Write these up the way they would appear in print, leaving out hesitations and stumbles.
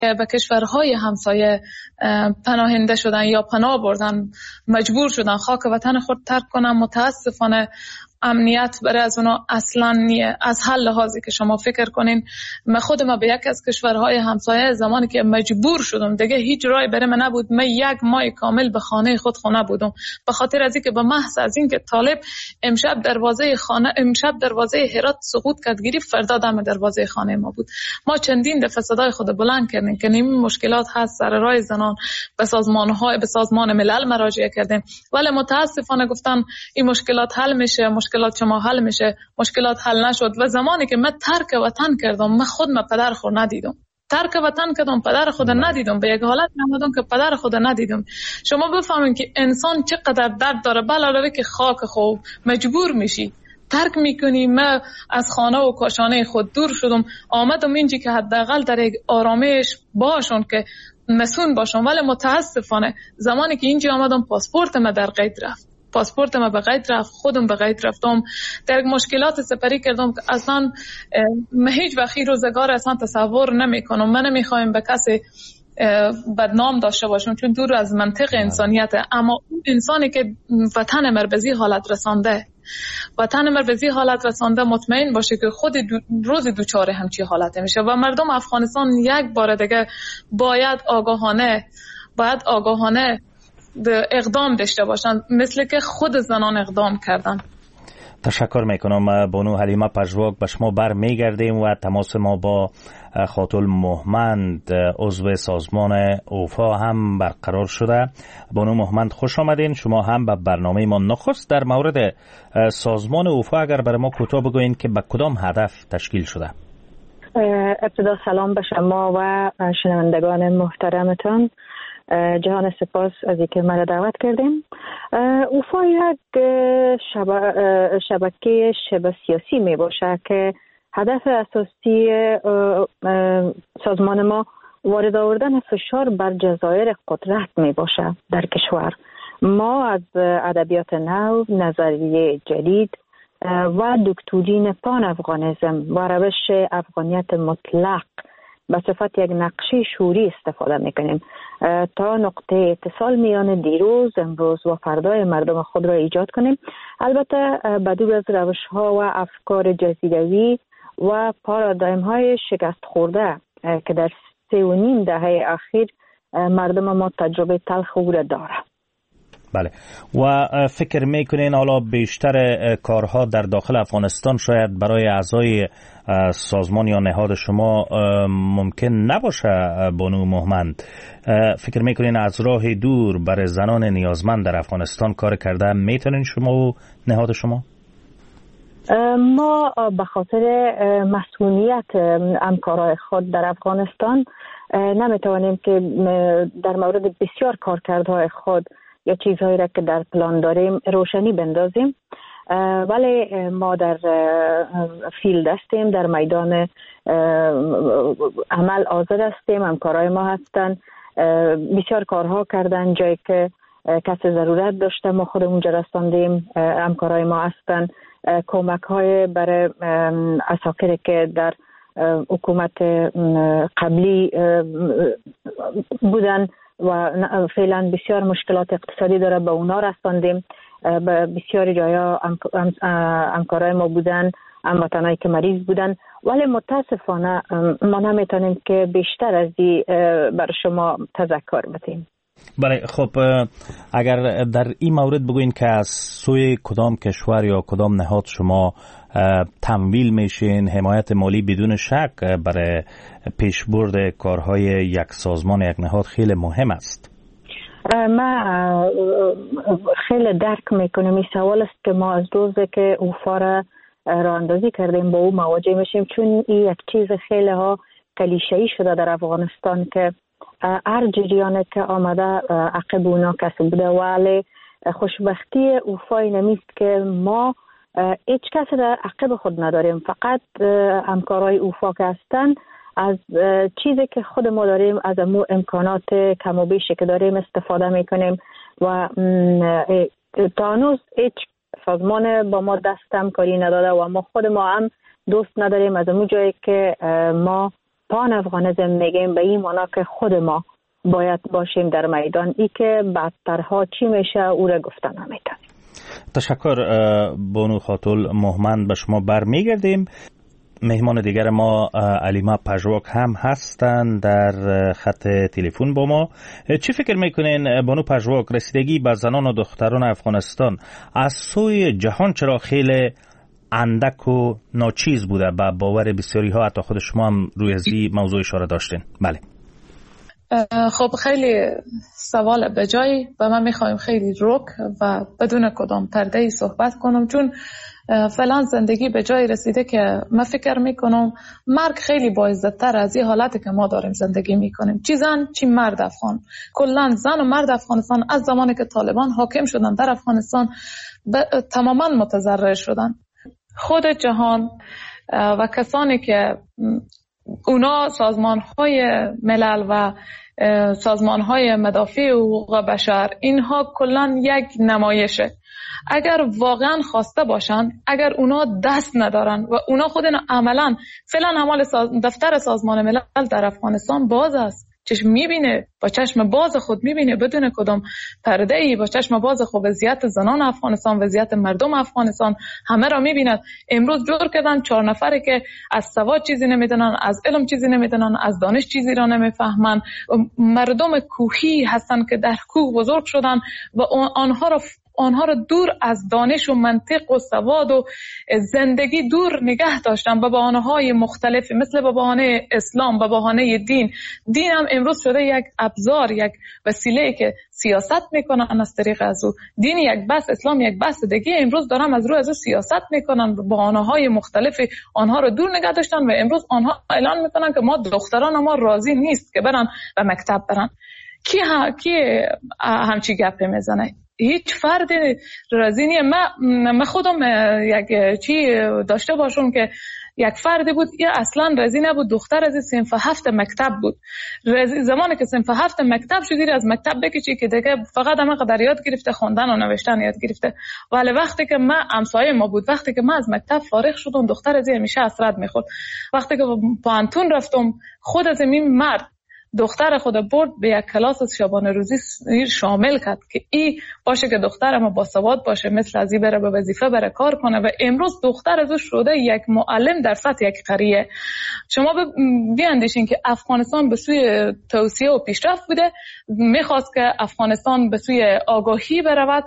به کشورهای همسایه پناهنده شدن یا پناه بردن، مجبور شدن خاک وطن خود ترک کنن. متاسفانه امنیت برای از اونا اصلا نیه. از هر لحاظی که شما فکر کنین، من خودم به یک از کشورهای همسایه زمانی که مجبور شدم دیگه هیچ راهی برای من نبود، من یک ماه کامل به خانه خود خونه بودم، به خاطر از اینکه به محض از اینکه طالب امشب دروازه هرات سقوط کرد گرفت، فردا دم دروازه خانه ما بود. ما چندین دفعه صدای خود بلند کردیم که این مشکلات هست سر راه زنان، به سازمان ملل مراجعه کردیم، ولی متاسفانه گفتن این مشکلات حل میشه، مشکلات شما حل میشه. مشکلات حل نشد و زمانی که من ترک وطن کردم، من خود پدر خود ندیدم. ترک وطن کردم، پدر خود ندیدم، به یک حالت نمودم که پدر خود ندیدم. شما بفهمین که انسان چقدر درد داره. علاوه که خاک خوب مجبور میشی ترک میکنی. من از خانه و کاشانه خود دور شدم، آمدم اینجا که حداقل در یک آرامش باشون که مسون باشم، ولی متاسفانه زمانی که اینجا آمدم پاسپورت من در قید رفت. پاسپورت ما به قید رفت، خودم به قید رفتم، در مشکلات سپری کردم که اصلا هیچ وقتی روزگار اصلا تصور نمی کنم. من نمیخوایم به کسی بدنام داشته باشم چون دور از منطق انسانیت، اما اون انسانی که وطن مربزی حالت رسانده مطمئن باشه که خود روز دوچار همچی حالت میشه. و مردم افغانستان یک بار دیگه باید آگاهانه اقدام داشته باشند، مثل که خود زنان اقدام کردن. تشکر میکنم بانو حلیمه پژواک. به شما بر میگردیم و تماس ما با خاتون مهمند عضو سازمان اوفا هم برقرار شده. بانو مهمند خوش آمدین. شما هم به برنامه ما. نخست در مورد سازمان اوفا اگر برای ما کوتاه بگوین که به کدام هدف تشکیل شده؟ ابتدا سلام به شما و شنوندگان محترمتان. جهان سپاس از اینکه مرا دعوت کردیم. اوفا یک شبکه سیاسی می باشه که هدف اساسی سازمان ما وارد آوردن فشار بر جزایر قدرت می باشه در کشور. ما از ادبیات نو، نظریه جدید و دکترین پان افغانیسم و روش افغانیت مطلق به صفت یک نقشه شعوری استفاده میکنیم تا نقطه اتصال میان دیروز، امروز و فردای مردم خود را ایجاد کنیم. البته بدون از روش ها و افکار جزیروی و پارادایم های شکست خورده که در 3.5 دهه اخیر مردم ما تجربه تلخ او را داره. بله. و فکر میکنین حالا بیشتر کارها در داخل افغانستان شاید برای اعضای سازمان یا نهاد شما ممکن نباشه بانو مهمند؟ فکر میکنین از راه دور برای زنان نیازمند در افغانستان کار کرده میتونین شما و نهاد شما؟ ما به خاطر مسئولیت همکارای خود در افغانستان نمیتوانیم که در مورد بسیار کارکردهای خود یا چیزهایی را که در پلان داریم روشنی بندازیم، ولی ما در فیلد هستیم، در میدان عمل حاضر هستیم. همکارای ما هستن، بسیار کارها کردن، جایی که کسی ضرورت داشته ما خودمون رساندیم. همکارای ما هستن کمک های برای اساکری که در حکومت قبلی بودن و فعلا بسیار مشکلات اقتصادی داره، به اونا رساندیم. به بسیاری جایا همکارای ما بودن، هموطنایی که مریض بودن، ولی متاسفانه ما نمیتونیم که بیشتر از این بر شما تذکر بدیم. بله، خب اگر در این مورد بگوین که از سوی کدام کشور یا کدام نهاد شما تمویل میشین، حمایت مالی بدون شک برای پیشبرد کارهای یک سازمان، یک نهاد خیلی مهم است. ما خیلی درک میکنم این سوال است که ما از روزی که اوفا را راه اندازی کردیم با او مواجه میشیم، چون این یک چیز خیلی ها کلیشه‌ای شده در افغانستان که هر جریانی که آمده عقب اونا کسی بوده، ولی خوشبختی اوفای نمیست که ما هیچ کسی را عقب خود نداریم. فقط همکارای اوفا که هستن از چیزی که خود ما داریم، از امکانات کم و بیشی که داریم استفاده میکنیم و تا هنوز هیچ سازمان با ما دست همکاری نداده و ما خود ما هم دوست نداریم از اون جایی که ما پان افغانیسم میگیم به این معنا که خود ما باید باشیم در میدان. ای که بعدترها چی میشه او را گفتن نمیتونیم. تشکر بانو خاتول مهمند. به شما برمیگردیم. مهمان دیگر ما علیما پژواک هم هستند در خط تلفن با ما. چی فکر میکنین بانو پژواک، رسیدگی به زنان و دختران افغانستان از سوی جهان چرا خیلی اندک و ناچیز بوده؟ به باور بسیاری ها، حتی خود شما هم روی زی موضوع اشاره داشتین. بله. خب خیلی سوال به جایی و من میخوایم خیلی رک و بدون کدام پرده‌ای صحبت کنم، چون فعلا زندگی به جایی رسیده که من فکر میکنم مرگ خیلی باعزت‌تر از این حالتی که ما داریم زندگی میکنیم. چی زن چی مرد افغان، کلا زن و مرد افغانستان از زمانی که طالبان حاکم شدن در افغانستان تماما متضرر شدن. خود جهان و کسانی که اونا سازمان‌های ملل و سازمان‌های مدافع حقوق بشر، اینها کلاً یک نمایشه. اگر واقعاً خواسته باشن، اگر اونا دست ندارن و اونا خود عملاً فعلا دفتر سازمان ملل در افغانستان باز است، چشم میبینه، با چشم باز خود میبینه بدون کدام پرده‌ای، با چشم باز خود وضعیت زنان افغانستان، وضعیت مردم افغانستان همه را میبیند. امروز جور کردن 4 نفری که از سواد چیزی نمیدونن، از علم چیزی نمیدونن، از دانش چیزی را نمیفهمن، مردم کوهی هستن که در کوه بزرگ شدن و آنها را دور از دانش و منطق و سواد و زندگی دور نگه داشتن به بهانه‌های مختلفی، مثل به بهانه اسلام، به بهانه دین. دین هم امروز شده یک ابزار، یک وسیله که سیاست میکنن از طریق از او. دین یک بس، اسلام یک بس دیگه، امروز دارن از روی از او سیاست میکنن، به بهانه‌های مختلفی آنها را دور نگه داشتن و امروز آنها اعلان میکنن که ما دختران ما راضی نیست که برن به مکتب برن. کی همچی گپه میزنه؟ هیچ فرد راضی نیست. من خودم یک چی داشته باشم که یک فردی بود یا اصلا راضی نبود، دختر از صنف 7 مکتب بود. زمانی که صنف 7 مکتب شدی از مکتب بکشی که دیگه فقط همه قدر یاد گرفته، خواندن و نوشتن یاد گرفته. ولی وقتی که من همسایه ما بود، وقتی که من از مکتب فارغ شدم، دختر از همیشه حسرت میخورد. وقتی که پانتون رفتم، خود از این مرد دختر خود برد به یک کلاس شبانه روزی شامل کرد که ای باشه که دخترم با سواد باشه، مثل ازی بره به وظیفه بره کار کنه و امروز دختر ازو شده یک معلم در سطح یک قریه. شما بیاندیشین که افغانستان به سوی توسعه و پیشرفت بوده، میخواست که افغانستان به سوی آگاهی برود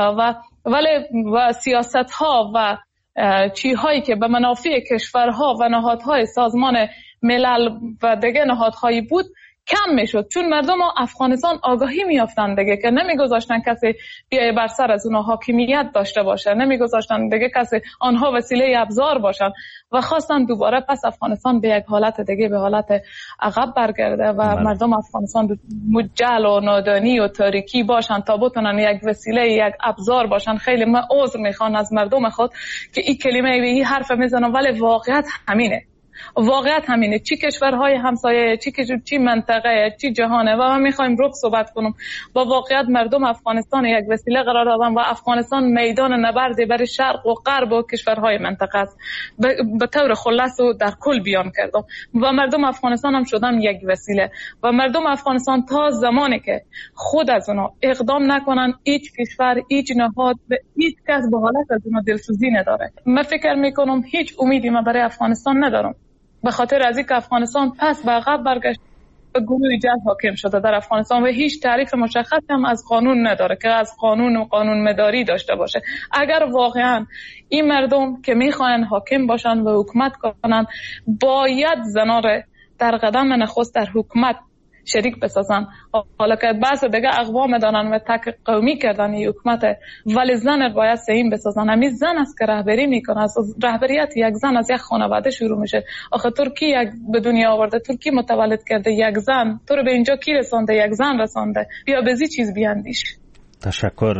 ولی سیاست ها و چیزهایی که به منافع کشورها و نهادهای سازمان ملل و دیگه نهادهایی بود کم میشد، چون مردم افغانستان آگاهی میافتند دیگه که نمیگذاشتن کسی بیای بر سر از اونها حاکمیت داشته باشه، نمیگذاشتن دیگه کسی آنها وسیله ابزار باشن و خواستن دوباره پس افغانستان به یک حالت دیگه، به حالت عقب برگرده و مردم افغانستان مجهل و نادانی و تاریکی باشن تا بتونن یک وسیله، یک ابزار باشن. خیلی من عذر میخوام از مردم خود که این کلمه این حرف میزنم، ولی واقعیت همینه. واقعیت همینه. چی کشورهای همسایه، چی منطقه، چی جهانه و من میخوایم روک صحبت کنم. با واقعیت مردم افغانستان یک وسیله قرار دادن و افغانستان میدان نبردی برای شرق و غرب و کشورهای منطقه است. به طور خلاص و در کل بیان کردم و مردم افغانستان هم شدن یک وسیله و مردم افغانستان تا زمانی که خود از اونا اقدام نکنن، هیچ کشور، هیچ نهاد، هیچ کس به حالت از اونا دلسوزی نداره. من فکر میکنم هیچ امیدی من برای افغانستان ندارم، به خاطر از اینکه افغانستان پس به عقب برگشت و گروه جهل حاکم شده در افغانستان و هیچ تعریف مشخص هم از قانون نداره که از قانون و قانون مداری داشته باشه. اگر واقعا این مردم که میخواین حاکم باشن و حکومت کنن، باید زنان در قدم نخست در حکومت شریک بسازن. حالا که بعض دیگه اقوام دارن و تک قومی کردن این حکومت، ولی زن باید سهیم بسازن. همین زن است که رهبری میکنه. از رهبریت یک زن از یک خانواده شروع میشه. آخه ترکی یک به دنیا آورده، ترکی متولد کرده یک زن، تو رو به اینجا کی رسانده؟ یک زن رسانده. بیا بزی چیز بیاندیش. تشکر.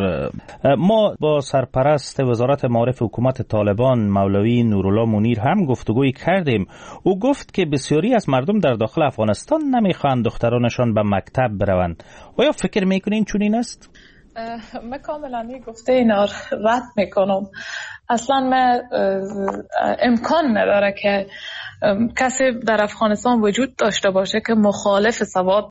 ما با سرپرست وزارت معارف حکومت طالبان مولوی نورالله منیر هم گفتگویی کردیم. او گفت که بسیاری از مردم در داخل افغانستان نمیخواهند دخترانشان به مکتب بروند. آیا فکر میکنین چنین است؟ من کاملا گفته اینا رد میکنم. اصلا من امکان نداره که کسی در افغانستان وجود داشته باشه که مخالف سواد